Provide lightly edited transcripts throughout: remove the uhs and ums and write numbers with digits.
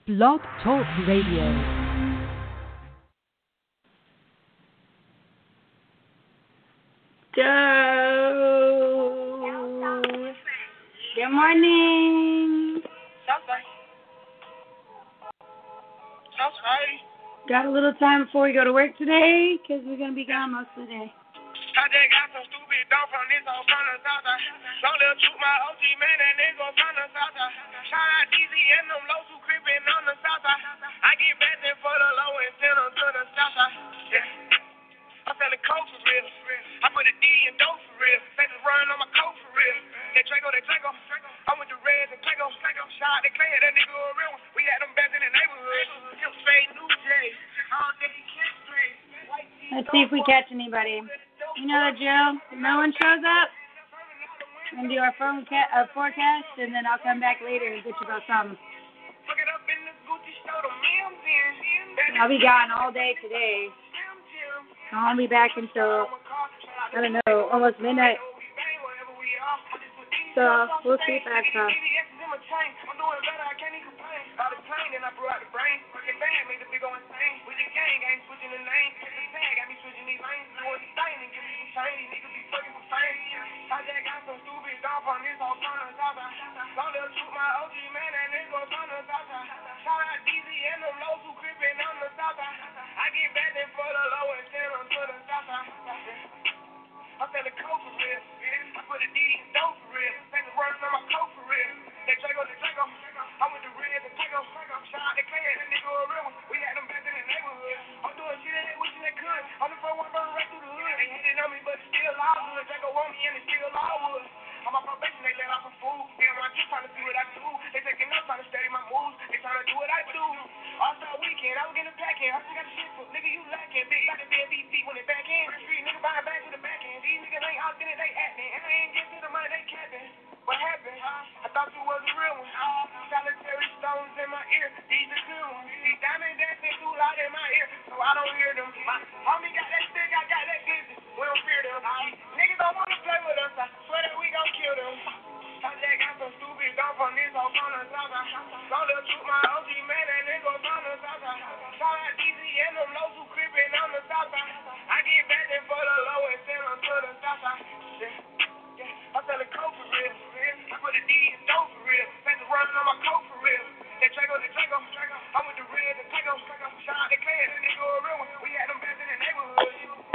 Blog Talk Radio. Good morning. Got a little time before we go to work today, because we're going to be gone most of the day. I just got some stupid dog from this old from the south side. Don't let shoot my OG man, that nigga from the south side. Shout out DZ and them lows who creeping on the south side. I get back there for the low and send them to the south side. Yeah. I'm selling coke for real. I put a D in dope for real. They just running on my coat for real. They Draco. I'm with the Reds and Draco. Shout out the Clay, that nigga a real one. We had them back in the neighborhood. Him straight new J's. All day can't street. Let's see if we catch anybody. You know the drill. If no one shows up, we're going to do our forecast, and then I'll come back later and get you about something. I'll be gone all day today. I won't be back until, I don't know, almost midnight. So we'll see if that's I'm doing better, I can't even complain. Out of plane, and I blew out the brain. Fucking bad, made the big go insane. With the gang, I ain't switching the lane. The tag got me switching these lanes. Doing the thing and give me some change. These niggas be fucking for fame. I just got some stupid dog from this whole from the south side. Don't let shoot my OG man, that nigga from the south side. Shout out DZ and them lows who creeping on the south side. I get back there for the low and send them to the south side. I'm selling coke for real. I put a D in dope for real. They just running on my coat for real. They Draco. I'm with the Reds and Draco. Shout out the Clay, that nigga a real one. We had them back in the neighborhood. I'm doing shit that they wishing they could. I'm the first one running right through the hood. They hating on me, but it's still all good. Draco want me and it's still all wood. On my probation, they let off some food. Damn, I'm just trying to see what I do. They taking up, trying to study my moves. They trying to do what I do. All-Star weekend, I was getting packing. I just got the shit for nigga, you lacking. Big like a BLBC when they back in. Street nigga buying back with the back end. These niggas ain't out there, they acting. And I ain't getting to the money, they capping. What happened? I thought you was a real one. Solitary stones in my ear. These are good ones. These diamond dancing too loud in my ear, so I don't hear them. My homie got that stick, I got that business. We don't fear them. Niggas don't wanna play with us. I swear that we gon' kill them. I just got some stupid dog from this whole from the south side. Don't let shoot my OG man, that nigga from the south side. Shout out DZ and them lows who creeping on the south side. I get back there for the low and send them to the south side. I'm selling coke for real. I put a D in dope for real. They just running on my coat for real. They Draco. I'm with the Reds and Draco. Shout out the Clay, that nigga a real one. We had them back in the neighborhood.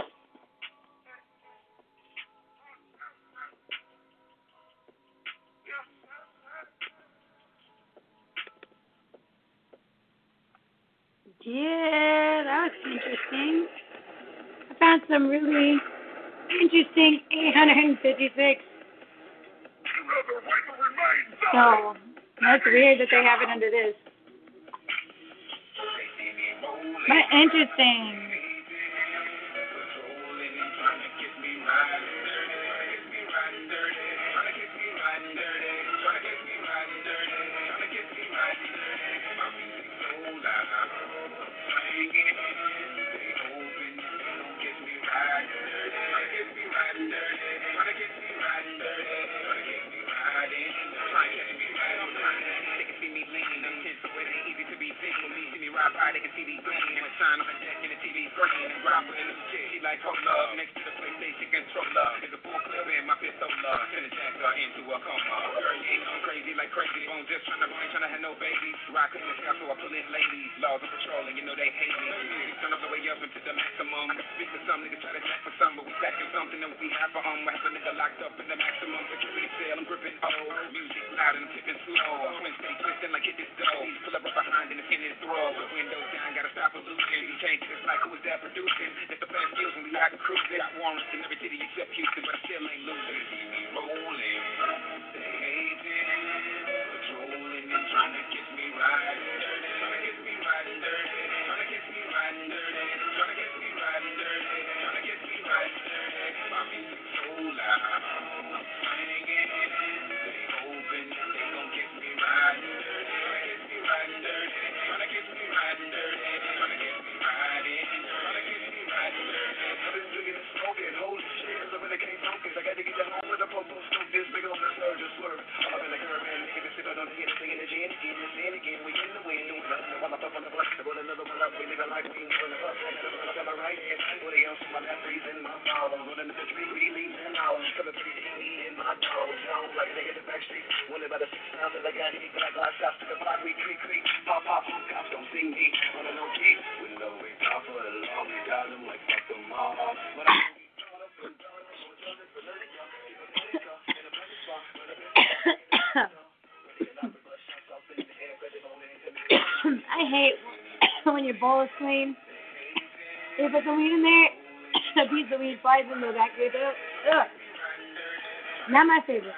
Yeah, that was interesting. I found some really interesting 856. So, that's weird that they have it under this. But interesting. They can see these gleam and shine on the deck in the TV screen and drop her in the shit. She like hold up next to the PlayStation controller. There's a full clip in my pistola. Send a jack into a coma. Girl, you ain't going crazy like crazy. Bone just trying to have no babies. Rockin' the sky, so I pull in ladies. Laws of patrolling, you know they hate me. Music turn up the way up into the maximum. Speak to some niggas try to jack for some, but we stacking something that we have for We have a nigga locked up in the maximum security cell. I'm gripping old. Music loud and I'm tipping slow. Twin stay twisting like hit this dough. Pull up right behind and it's in his throw. Windows down, gotta stop pollution. You change this like who is that producing? It's the best skills when we out cruising. Got warrants in every city except Houston, but I still ain't losing. Rolling, they hating, patrolling and trying to get me riding dirty, trying to get me riding dirty, trying to get me riding dirty, trying to get me riding dirty, trying to get me riding dirty. My music so loud, I'm swinging, they hoping they gon' get me riding dirty, trying to get me riding dirty, trying to get me riding dirty, trying to get me riding, trying to get me I hate when your bowl is clean. If it's a weed in there, a piece of weed flies into the back of your throat. Ugh. Not my favorite.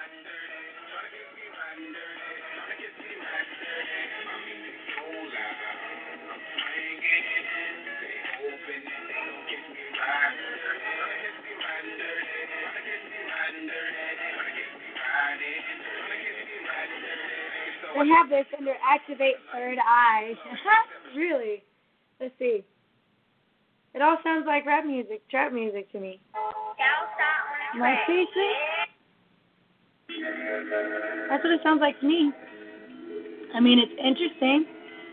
They have this under activate third eye. Really? Let's see. It all sounds like rap music, trap music to me. My favorite? That's what it sounds like to me. I mean, it's interesting.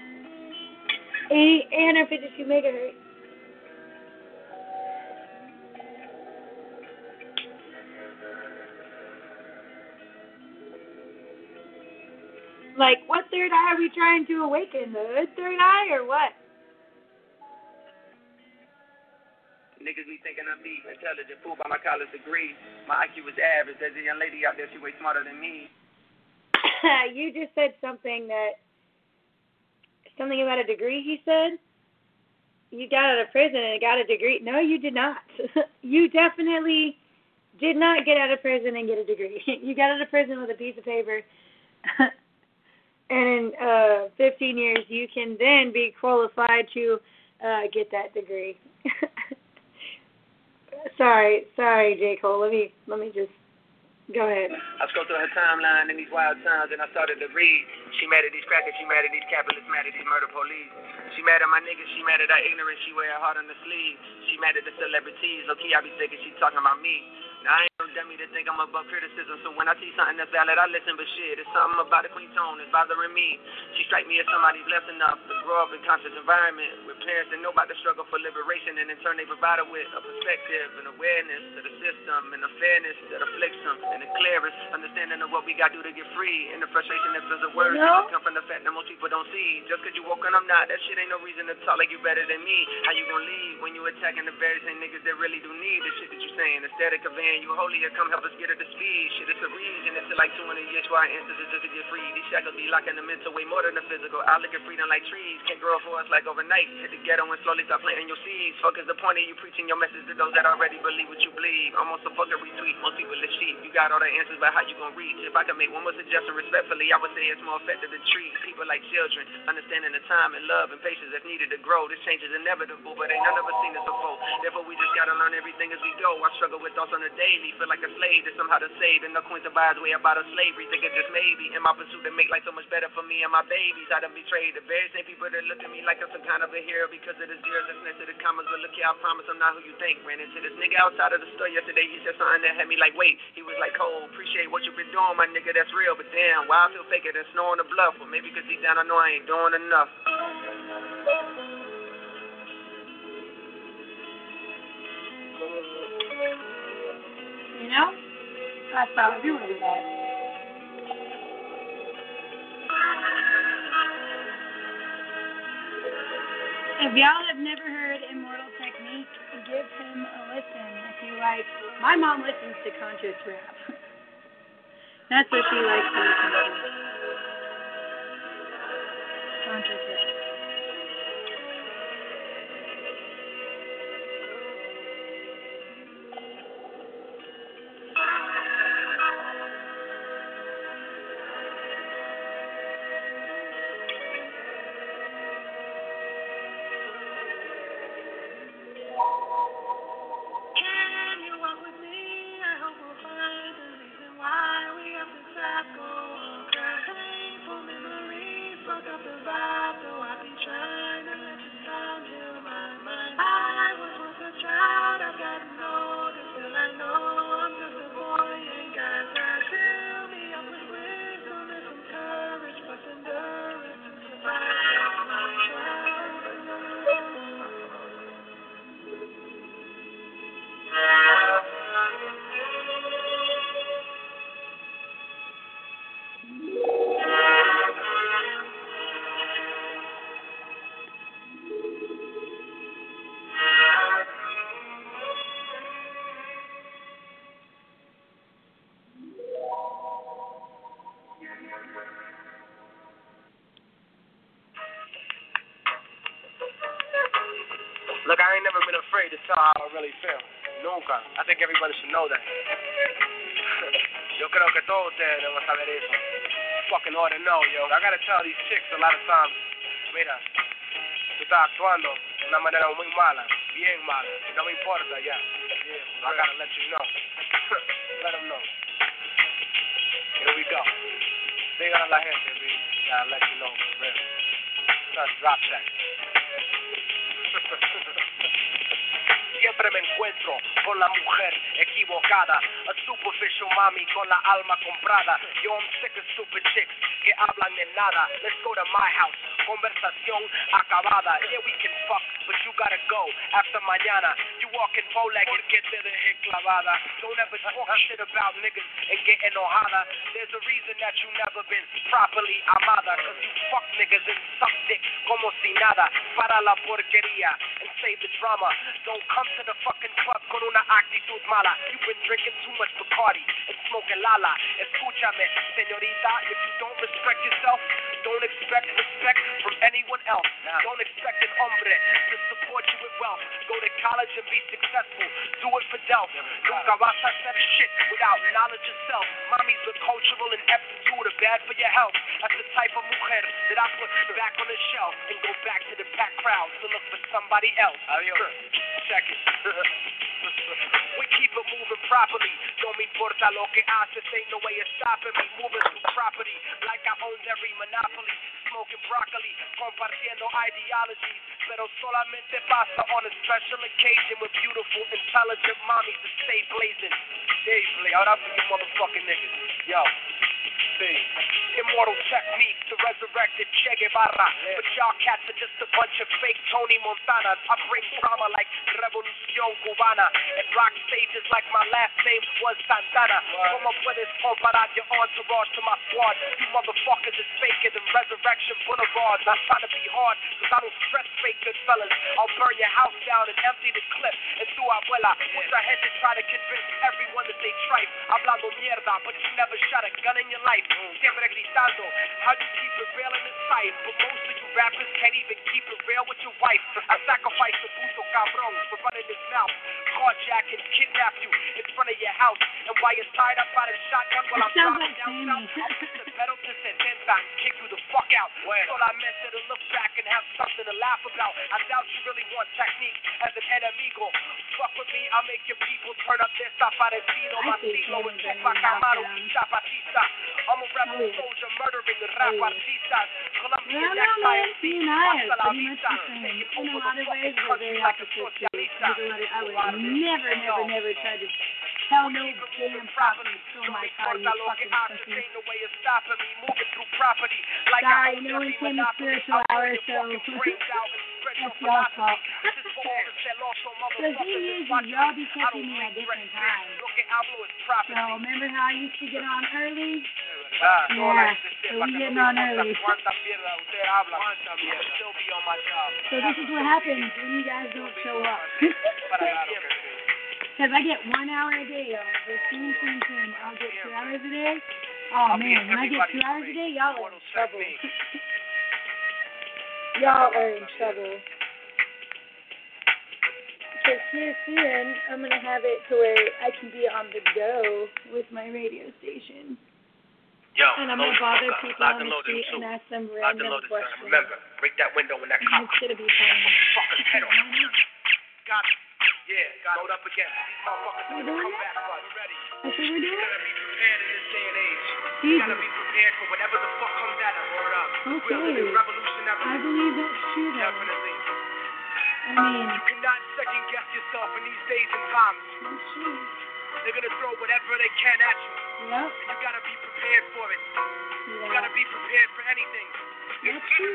852 megahertz. Like, what third eye are we trying to awaken? The third eye or what? Niggas be thinking I'm deep, intelligent, fool by my college degree. My IQ is average. There's a young lady out there, she way smarter than me. You just said something about a degree, he said? You got out of prison and got a degree. No, you did not. You definitely did not get out of prison and get a degree. You got out of prison with a piece of paper. And in 15 years, you can then be qualified to get that degree. Sorry, J. Cole. Let me just go ahead. I scrolled through her timeline in these wild times, and I started to read. She mad at these crackers, she mad at these capitalists, mad at these murder police. She mad at my niggas, she mad at our ignorance, she wear her heart on the sleeve. She mad at the celebrities, low key I be thinking she talking about me. Now I ain't no dummy to think I'm above criticism, so when I see something that's valid, I listen, but shit, it's something about the queen tone that's bothering me. She strike me as somebody blessed enough to grow up in conscious environment with parents that know about the struggle for liberation, and in turn they provide her with a perspective and awareness to the system and the fairness that afflicts them, and the clearest understanding of what we got to do to get free, and the frustration that fills the words that come from the fact that most people don't see. Just cause you woke and I'm not, that shit ain't no reason to talk like you better than me. How you gonna leave when you attacking the very same niggas that really do need the shit that you saying? Instead of conveying you holier, come help us get her to speed. Shit, it's a reason. It's like 200 years for our ancestors just to get free. These shackles be locking the mental way more than the physical. I look at freedom like trees, can't grow for us like overnight. Hit the ghetto and slowly start planting your seeds. Fuck is the point of you preaching your message to those that already believe what you believe? Almost a fucking retweet. Most people are sheep. You got all the answers, but how you gonna reach? If I can make one more suggestion respectfully, I would say it's more effective to treat people like children, understanding the time and love and patience that's needed to grow. This change is inevitable, but ain't none of us seen this before. Therefore, we just gotta learn everything as we go. I struggle with thoughts on the daily, feel like a slave that's somehow to save, and no coin to buy his way about of slavery. Think it just maybe in my pursuit to make life so much better for me and my babies. I done betrayed the very same people that look at me like I'm some kind of a hero because of the zeros that's next to the commas. But look here, I promise I'm not who you think. Ran into this nigga outside of the store yesterday. He said something that had me like, wait. He was like, Cole, appreciate what you've been doing, my nigga. That's real, but damn, why I feel faker than snow on the bluff? Or maybe because deep down I know I ain't doing enough. You know? That's how I do with that. If y'all have never heard Immortal Technique, give him a listen. If you like, my mom listens to conscious rap. That's what she likes to listen to. Conscious rap. Painful memories, fuck up the vibe, Look, I ain't never been afraid to tell how I really feel. Nunca. I think everybody should know that. Yo creo que todos ustedes deben saber eso. Fucking ought to know, yo. I gotta tell these chicks a lot of times, mira, tú estás actuando de una manera muy mala, bien mala. No me importa, ya. Yeah, I gotta let you know. Let them know. Here we go. Digan a la gente, B. Gotta let you know, for real. Son, drop that. Siempre me encuentro con la mujer equivocada, a superficial mami con la alma comprada. Yo I'm sick of stupid chicks que hablan de nada. Let's go to my house, conversación acabada. Yeah, we can fuck, but you gotta go after mañana. You walking bow-legged, que te deje clavada. Don't ever talk shit about niggas and get enojada. There's a reason that you never been properly amada, cause you fuck niggas and suck dick como si nada. Para la porquería and save the drama. Don't come to the fucking club con una actitud mala. You've been drinking too much Bacardi and smoking lala. Escúchame, señorita, if you don't respect yourself, don't expect respect from anyone else. Don't expect an hombre to support you with wealth. Go to college and be successful. Do it for Delph. Nunca vas a hacer shit without knowledge yourself. Mommy's a cultural ineptitude are bad for your health. That's the type of mujer that I put back on the shelf and go back to the packed crowd to look for somebody else. Check it. We keep it moving properly. No me importa lo que haces, ain't no way of stopping me. Moving through property like I owned every monopoly. Smoking broccoli, compartiendo ideologies. Pero solamente pasa on a special occasion with beautiful, intelligent mommies that stay blazing. Stay blazing. Yo, that's for you motherfucking niggas. Yo. See. Immortal technique to resurrected Che Guevara. But y'all cats are just a bunch of fake Tony Montanas. I bring drama like Revolución Cubana and rock stages like my last name was Santana. Como puedes comparar your entourage to my squad? You motherfuckers is faker than Resurrection Boulevards. I'm trying to be hard cause I don't stress fake good fellas. I'll burn your house down and empty the clip. And tu abuela, mucha gente try to convince everyone that they tripe. Hablando mierda, but you never shot a gun in your life. Siempre gritando, how you keep it real in this fight? But most of you rappers can't even keep it real with your wife. I sacrifice a puto cabrón for running his mouth, carjack and kidnap you in front of your house. And while you're tied up by the shotgun while I'm driving down south, I'll put the pedal to 70 and kick you the fuck out. All I meant to look back and have something to laugh about. I doubt you really want technique as an enemigo. Fuck with me, I'll make your people turn up their zaparecino, Martilo, and Tupac Amaru, y Zapatista. I'm a rebel soldier murdering rap artistas. Colombian exile, hasta la vista. Taking over the fucking country like a socialista. I would never try to tell no damn property so much how you fucking pussy. Sorry, no one came to spiritual hour, so that's y'all's fault. The thing is, y'all be catching me at different times. So remember how I used to get on early? Yeah, so we getting on early. So this is what happens when you guys don't show up. Because I get 1 hour a day, y'all. Soon, I'll get 2 hours a day. Oh, man, when I get 2 hours a day, y'all are in trouble. Y'all are in trouble. Because here soon, I'm going to have it to where I can be on the go with my radio station. Yo, and I'm going to bother people on the street and ask them random questions. Remember, break that window when that cop. It's going to be fun. Fucking head on. Got it. Yeah, got it up again. These motherfuckers are going to come back for us. That's what we're doing? You gotta be prepared in this day and age. Jesus. You gotta be prepared for whatever the fuck comes at us. Okay. We're living revolutionary. I believe that's true, though. Definitely. I mean, You cannot second guess yourself in these days and times. that's true. They're gonna throw whatever they can at you. Yep. And you gotta be prepared for it. You Yeah. gotta be prepared for anything. That's true.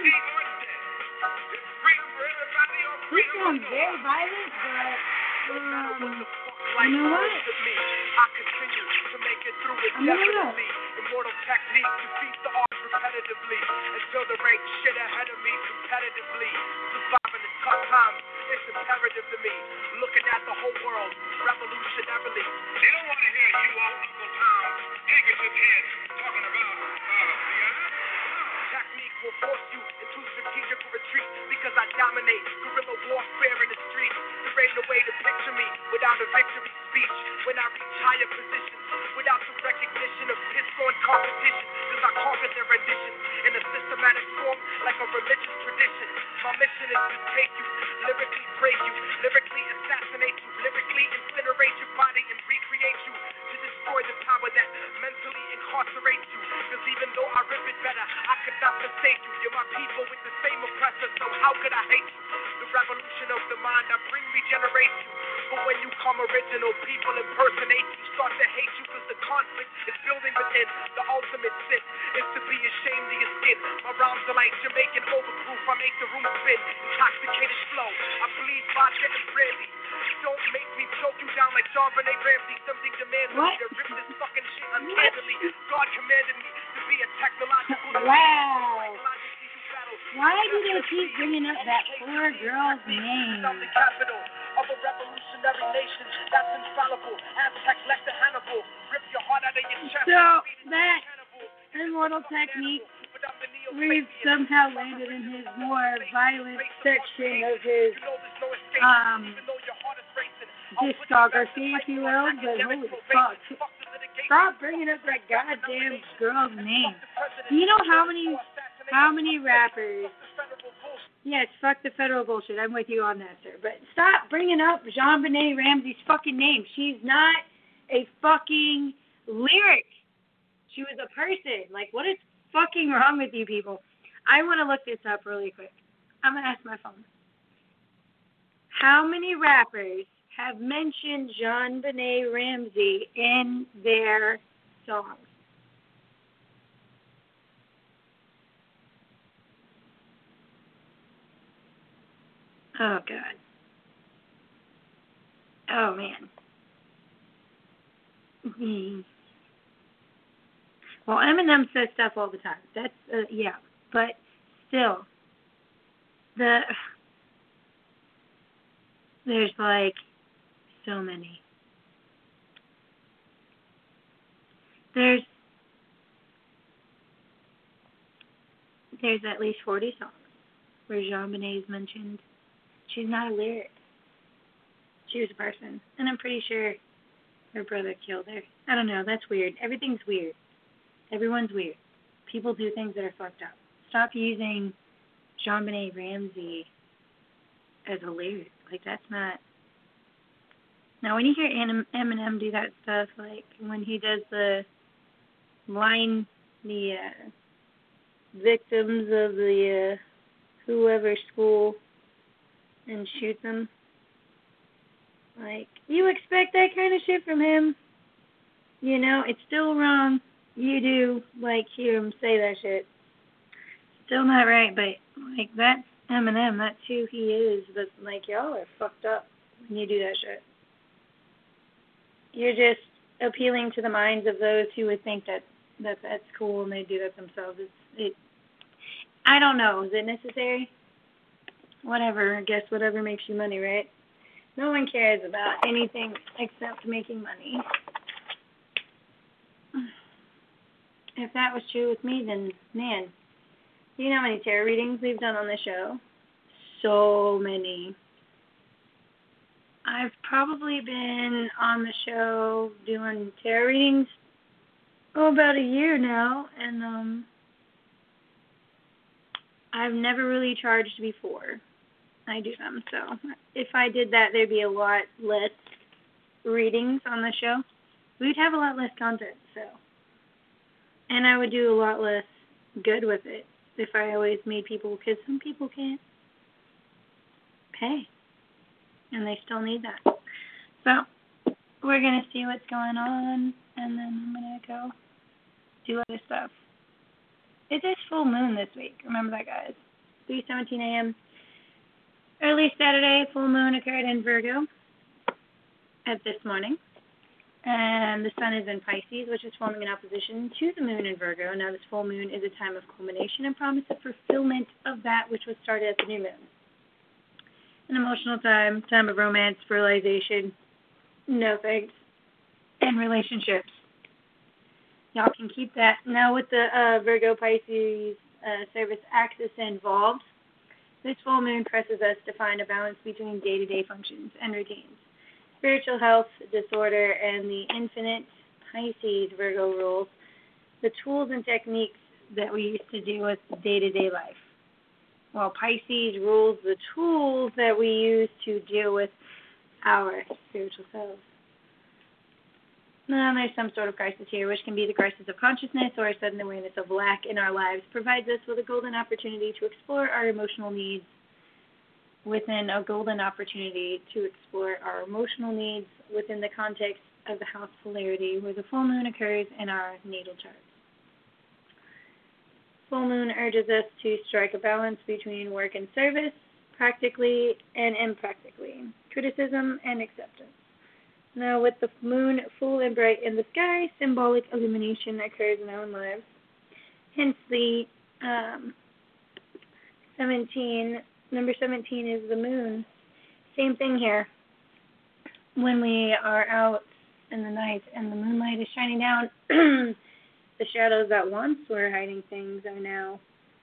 This sounds very violent, but, you know what? I continue to make it through it I'm gonna look. definitely. Immortal technique to beat the odds repetitively until there ain't shit ahead of me competitively. Surviving the tough times is imperative to me. Looking at the whole world revolutionarily. They don't want to hear you, Uncle Tom, handkerchief head, talking about technique will force you into strategic retreat because I dominate guerrilla warfare in the streets. ain't no way to picture me without a victory speech. When I reach higher positions, without some recognition of piss-on competition, cause I conquered their renditions in a systematic form like a religious tradition. My mission is to take you, lyrically break you, lyrically assassinate you, lyrically incinerate your body and recreate you, to destroy the power that mentally incarcerates you. Cause even though I rip it better, I could not forsake you. You're my people with the same oppressor, so how could I hate you? The revolution of the mind, I bring regeneration. But when you come original, people impersonate you, start to hate you, cause the conflict is building within. The ultimate sin is to be ashamed of your skin. My rhymes are like Jamaican overproof, I make the room spin. Intoxicated flow, I bleed vodka and brandy. Don't make me choke you down like John Benet Ramsey. Something demands me to rip this fucking shit uncannily. God commanded me to be a technological. Wow. Why do they keep bringing up that poor girl's name? I'm the capital of a revolutionary nation that's infallible. Aztec left to Hannibal. Rip your heart out of your chest. So that immortal technique we've somehow landed in his more violent section of his discography, if you will. But holy fuck, stop bringing up that goddamn girl's name. Do you know how many rappers? Yes, fuck the federal bullshit. I'm with you on that, sir. But stop bringing up JonBenet Ramsey's fucking name. She's not a fucking lyric. She was a person. Like, what is fucking wrong with you people? I want to look this up really quick. I'm going to ask my phone. How many rappers have mentioned JonBenet Ramsey in their songs? Oh, God. Oh, man. Well, Eminem says stuff all the time. That's, yeah. But still, there's like so many. There's at least 40 songs where JonBenet is mentioned. She's not a lyric. She was a person. And I'm pretty sure her brother killed her. I don't know. That's weird. Everything's weird. Everyone's weird. People do things that are fucked up. Stop using JonBenet Ramsey as a lyric. Like, that's not... Now, when you hear Eminem do that stuff, like when he does the line, the victims of the whoever school and shoot them, like, you expect that kind of shit from him. You know, it's still wrong. You do, like, hear him say that shit. Still not right, but, like, that's Eminem. That's who he is. But, like, y'all are fucked up when you do that shit. You're just appealing to the minds of those who would think that's cool and they do that themselves. I don't know. Is it necessary? Whatever. I guess whatever makes you money, right? No one cares about anything except making money. If that was true with me, then, man, you know how many tarot readings we've done on the show? So many. I've probably been on the show doing tarot readings about a year now, and I've never really charged before I do them. So if I did that, there'd be a lot less readings on the show. We'd have a lot less content, so. And I would do a lot less good with it if I always made people, because some people can't pay. And they still need that. So, we're going to see what's going on, and then I'm going to go do other stuff. It is full moon this week. Remember that, guys. 3:17 a.m. Early Saturday, full moon occurred in Virgo at this morning. And the sun is in Pisces, which is forming an opposition to the moon in Virgo. Now, this full moon is a time of culmination and promise of fulfillment of that which was started at the new moon. An emotional time of romance, fertilization, no thanks, and relationships. Y'all can keep that. Now, with the Virgo Pisces service axis involved, This full moon presses us to find a balance between day-to-day functions and routines, spiritual health, disorder, and the infinite Pisces Virgo rules, the tools and techniques that we used to deal with day-to-day life. While Pisces rules the tools that we use to deal with our spiritual selves. Now, there's some sort of crisis here, which can be the crisis of consciousness or a sudden awareness of lack in our lives, provides us with a golden opportunity to explore our emotional needs within the context of the house polarity where the full moon occurs in our natal chart. Full moon urges us to strike a balance between work and service, practically and impractically, criticism and acceptance. Now, with the moon full and bright in the sky, symbolic illumination occurs in our own lives. Hence, the number 17 is the moon. Same thing here. When we are out in the night and the moonlight is shining down, the shadows that once were hiding things are now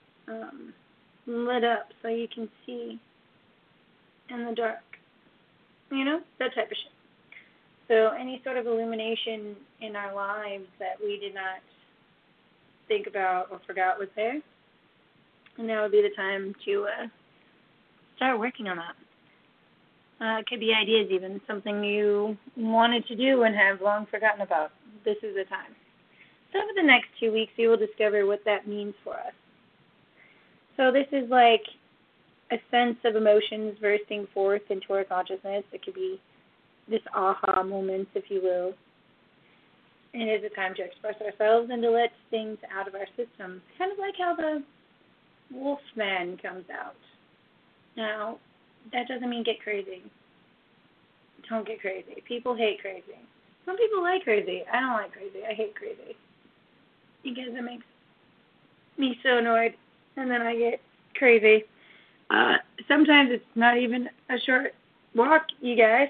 lit up so you can see in the dark. You know, that type of shit. So any sort of illumination in our lives that we did not think about or forgot was there, and now would be the time to start working on that. It could be ideas even, something you wanted to do and have long forgotten about. This is the time. So over the next 2 weeks, you will discover what that means for us. So this is like a sense of emotions bursting forth into our consciousness. It could be this aha moment, if you will. And it is a time to express ourselves and to let things out of our system. Kind of like how the Wolfman comes out. Now, that doesn't mean get crazy. Don't get crazy. People hate crazy. Some people like crazy. I don't like crazy. I hate crazy. Because it makes me so annoyed. And then I get crazy. Sometimes it's not even a short walk, you guys.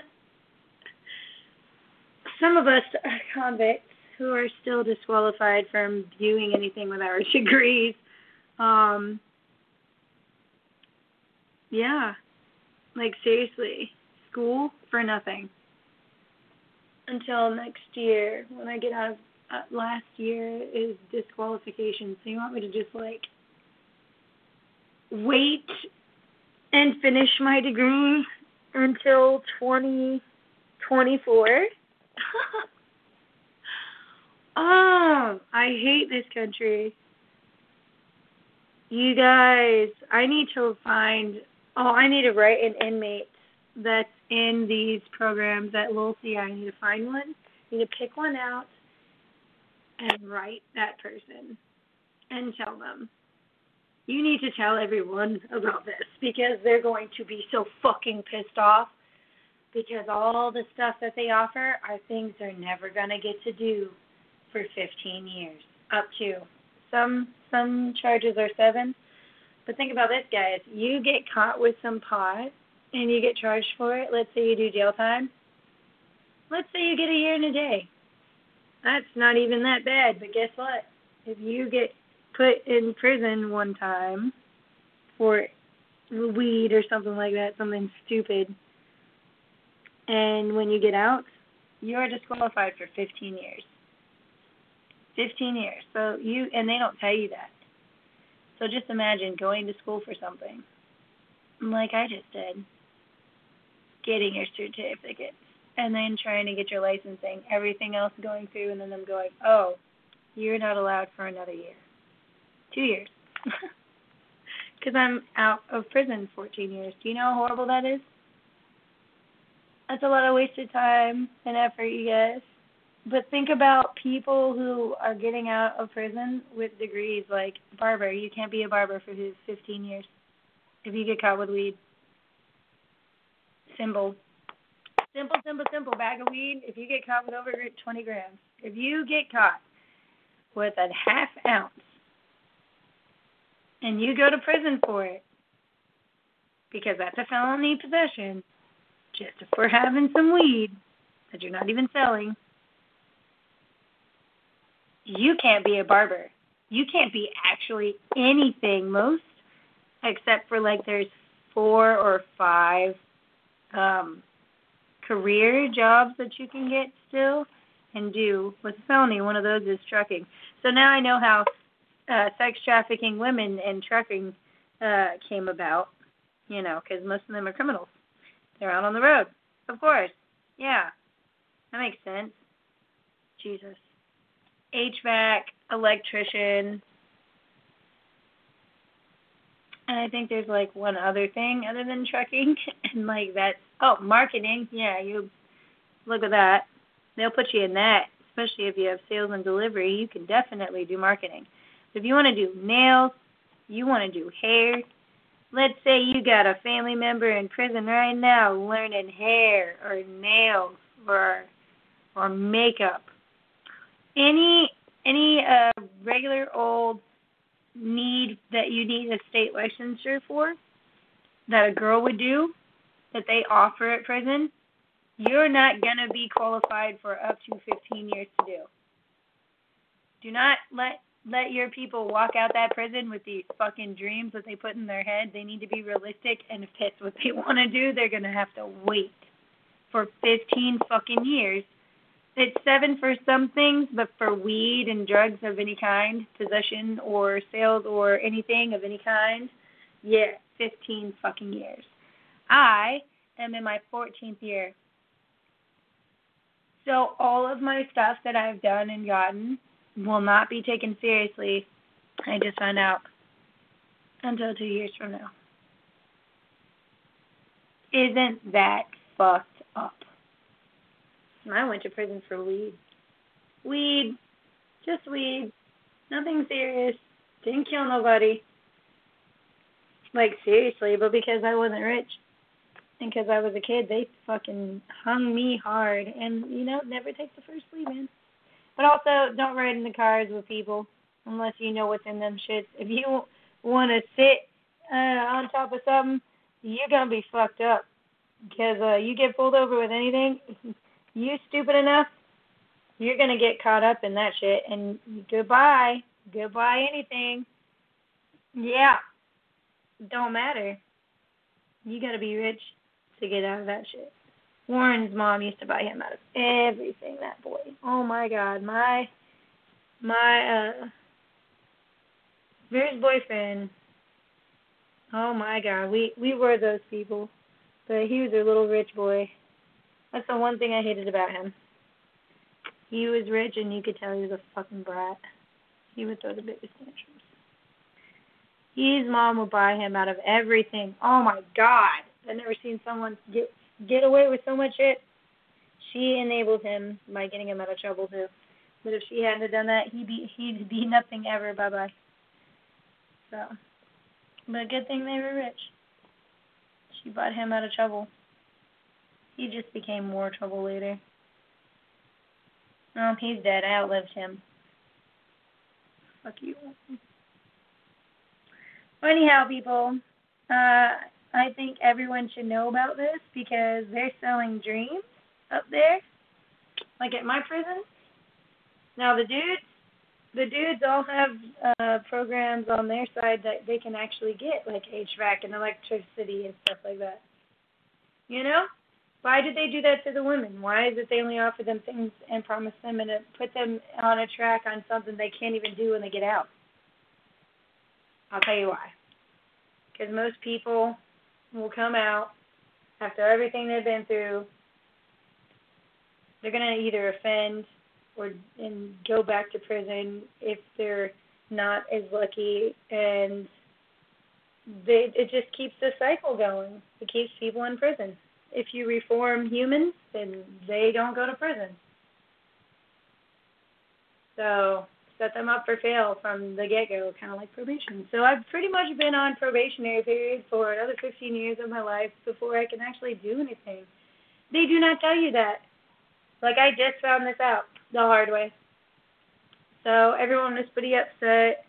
Some of us are convicts who are still disqualified from viewing anything with our degrees. Yeah. Like, seriously. School for nothing. Until next year, when I get out of last year is disqualification. So you want me to just, like, wait and finish my degree until 2024? Oh, I hate this country. You guys, I need to write an inmate that's in these programs at Lulci. I need to find one. I need to pick one out and write that person and tell them. You need to tell everyone about this because they're going to be so fucking pissed off because all the stuff that they offer are things they're never going to get to do for 15 years. Up to. Some charges are 7. But think about this, guys. You get caught with some pot and you get charged for it. Let's say you do jail time. Let's say you get a year and a day. That's not even that bad. But guess what? If you get put in prison one time for weed or something like that, something stupid, and when you get out, you're disqualified for 15 years. 15 years. So and they don't tell you that. So just imagine going to school for something, like I just did, getting your certificates, and then trying to get your licensing, everything else going through, and then them going, oh, you're not allowed for another year. 2 years. Because I'm out of prison 14 years. Do you know how horrible that is? That's a lot of wasted time and effort, you guys. But think about people who are getting out of prison with degrees like barber. You can't be a barber for 15 years if you get caught with weed. Simple. Simple. Bag of weed. If you get caught with over 20 grams. If you get caught with a half ounce and you go to prison for it, because that's a felony possession, just for having some weed that you're not even selling, you can't be a barber. You can't be actually anything. Most except for like there's 4 or 5 career jobs that you can get still and do with felony. One of those is trucking. So now I know how sex trafficking women and trucking came about, you know, because most of them are criminals. They're out on the road. Of course. Yeah. That makes sense. Jesus. HVAC, electrician, and I think there's like one other thing other than trucking, and like that's, marketing. Yeah, you look at that. They'll put you in that, especially if you have sales and delivery. You can definitely do marketing. But if you want to do nails, you want to do hair, let's say you got a family member in prison right now learning hair or nails or makeup. Any regular old need that you need a state licensure for that a girl would do that they offer at prison, you're not going to be qualified for up to 15 years to do. Do not let your people walk out that prison with these fucking dreams that they put in their head. They need to be realistic, and if that's what they want to do, they're going to have to wait for 15 fucking years. It's 7 for some things, but for weed and drugs of any kind, possession or sales or anything of any kind, 15 fucking years. I am in my 14th year. So all of my stuff that I've done and gotten will not be taken seriously, I just found out, until 2 years from now. Isn't that fucked up? I went to prison for weed. Weed. Just weed. Nothing serious. Didn't kill nobody. Like, seriously, but because I wasn't rich and because I was a kid, they fucking hung me hard. And, you know, never take the first leave in. But also, don't ride in the cars with people unless you know what's in them shits. If you want to sit on top of something, you're going to be fucked up. Because you get pulled over with anything, you stupid enough, you're going to get caught up in that shit. And goodbye. Goodbye anything. Yeah. Don't matter. You got to be rich to get out of that shit. Warren's mom used to buy him out of everything, that boy. Oh, my God. My first boyfriend, oh, my God. We were those people. But he was a little rich boy. That's the one thing I hated about him. He was rich, and you could tell he was a fucking brat. He would throw the biggest tantrums. His mom would buy him out of everything. Oh, my God. I've never seen someone get away with so much shit. She enabled him by getting him out of trouble, too. But if she hadn't done that, he'd be nothing ever. Bye-bye. So, but good thing they were rich. She bought him out of trouble. He just became more trouble later. Oh, he's dead. I outlived him. Fuck you. Well, anyhow, people, I think everyone should know about this because they're selling dreams up there, like at my prison. Now, the dudes all have programs on their side that they can actually get, like HVAC and electricity and stuff like that. You know? Why did they do that to the women? Why is it they only offer them things and promise them and put them on a track on something they can't even do when they get out? I'll tell you why. Because most people will come out after everything they've been through. They're going to either offend and go back to prison if they're not as lucky, and it just keeps the cycle going. It keeps people in prison. If you reform humans, then they don't go to prison. So set them up for fail from the get-go, kind of like probation. So I've pretty much been on probationary period for another 15 years of my life before I can actually do anything. They do not tell you that. Like, I just found this out the hard way. So everyone was pretty upset.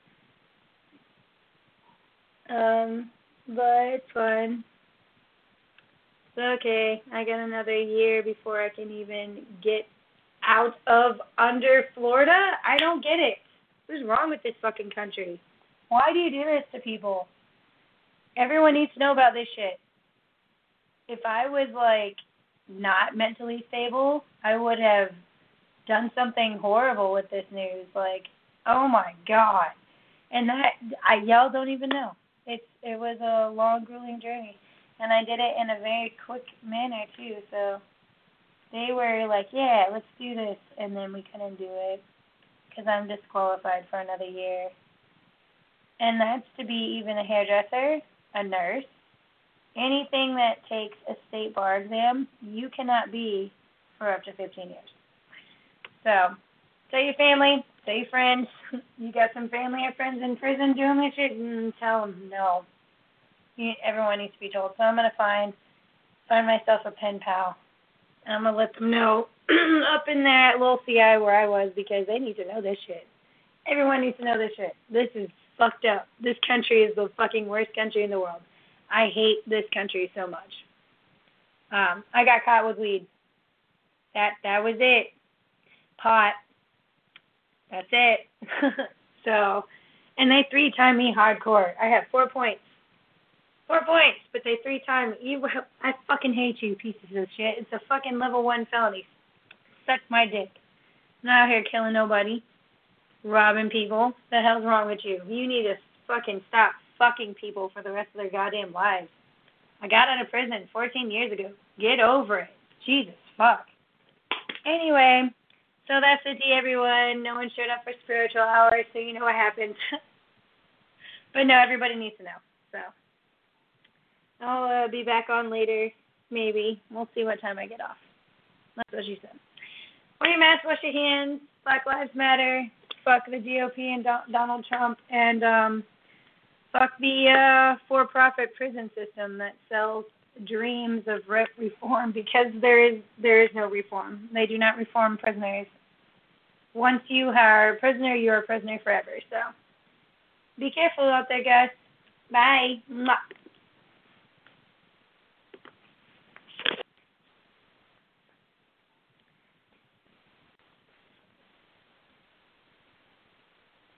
But it's fine. It's okay. I got another year before I can even get out of under Florida. I don't get it. What's wrong with this fucking country? Why do you do this to people? Everyone needs to know about this shit. If I was, like, not mentally stable, I would have done something horrible with this news. Like, oh my God. And y'all don't even know. It was a long, grueling journey. And I did it in a very quick manner, too. So they were like, yeah, let's do this. And then we couldn't do it because I'm disqualified for another year. And that's to be even a hairdresser, a nurse, anything that takes a state bar exam, you cannot be for up to 15 years. So tell your family, tell your friends, you got some family or friends in prison doing this shit, and tell them no. Everyone needs to be told. So I'm going to find myself a pen pal, and I'm going to let them know up in that little CI where I was, because they need to know this shit. Everyone needs to know this shit. This is fucked up. This country is the fucking worst country in the world. I hate this country so much. I got caught with weed. That was it. Pot. That's it. So, and they 3-timed me hardcore. I have 4 points. 4 points, but they 3-timed me. I fucking hate you, pieces of shit. It's a fucking level 1 felony. Suck my dick. I'm not out here killing nobody. Robbing people. The hell's wrong with you? You need to fucking stop fucking people for the rest of their goddamn lives. I got out of prison 14 years ago. Get over it. Jesus, fuck. Anyway, so that's the tea, everyone. No one showed up for spiritual hour, so you know what happens. But no, everybody needs to know. So I'll be back on later, maybe. We'll see what time I get off. That's what she said. Wear your mask, wash your hands. Black Lives Matter. Fuck the GOP and Donald Trump. And fuck the for-profit prison system that sells dreams of reform, because there is no reform. They do not reform prisoners. Once you are a prisoner, you're a prisoner forever. So be careful out there, guys. Bye. Mwah.